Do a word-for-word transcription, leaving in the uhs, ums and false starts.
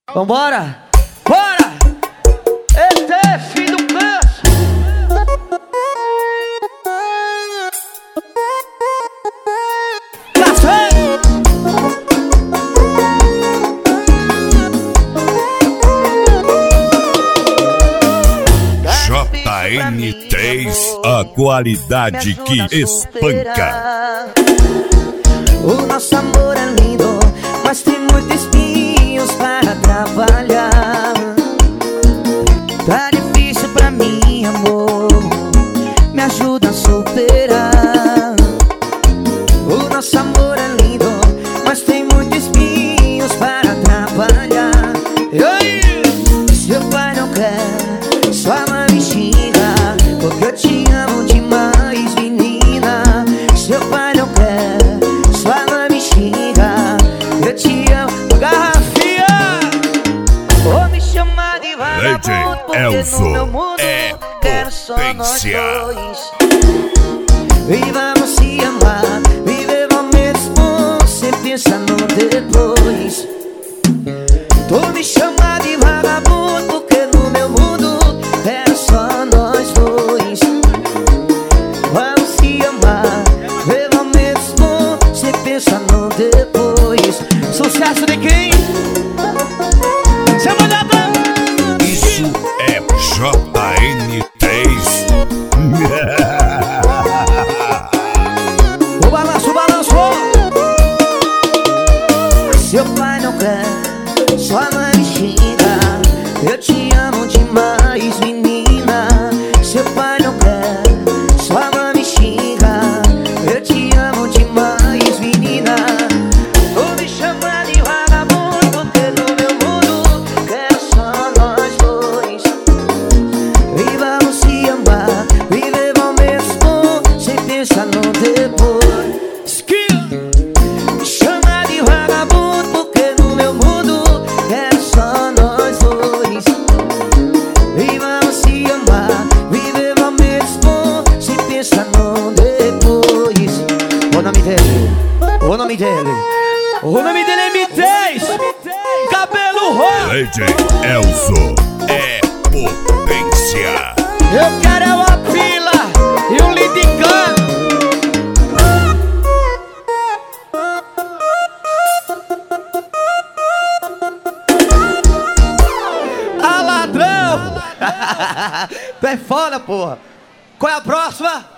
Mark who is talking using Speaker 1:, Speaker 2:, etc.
Speaker 1: Vambora! Bora! Esse é filho do canso!
Speaker 2: J N três, a qualidade que espanca.
Speaker 3: O nosso amor é lindo, mas tem muitos espinhos para trabalhar. Tá difícil pra mim, amor, me ajuda a superar. O nosso amor é lindo, mas tem muitos espinhos para trabalhar. E aí? Seu pai não quer, sua mãe me xinga, porque eu te amo demais, menina. Seu pai não quer, sua mãe me xinga, eu te amo. Garrafinha! Ou me chama de vagabundo, porque
Speaker 2: Elzo
Speaker 3: no meu mundo
Speaker 2: é
Speaker 3: quero só nós
Speaker 2: potência.
Speaker 3: dois. E vamos se amar, viver momentos bons, sem pensar no depois. Tu me chama de vagabundo, porque no meu mundo quero só nós dois. Vamos se amar, viver momentos bons, sem pensar no depois. Sucesso de quem? Chama da banda!
Speaker 2: Isso é J N três.
Speaker 3: O balanço, o balanço! Seu pai não quer, sua mãe me xinga, eu te amo demais, menina. Seu pai não quer, sua mãe me xinga, eu te amo demais, menina. Tu me chama de vagabundo, porque no meu mundo quero só nós dois. E vamos se amar, viver momentos bons, sem pensar no depois. Me chama de vagabundo, porque no meu mundo quero só nós dois. E vamos se amar, viver momentos bons, sem pensar no depois. O nome dele, o nome dele,
Speaker 1: O nome dele é M três! Cabelo roxo!
Speaker 2: D J Elzo é potência.
Speaker 1: Eu quero é uma pila e um lidicano! Ah, ladrão! Tu é foda, porra! Qual é a próxima?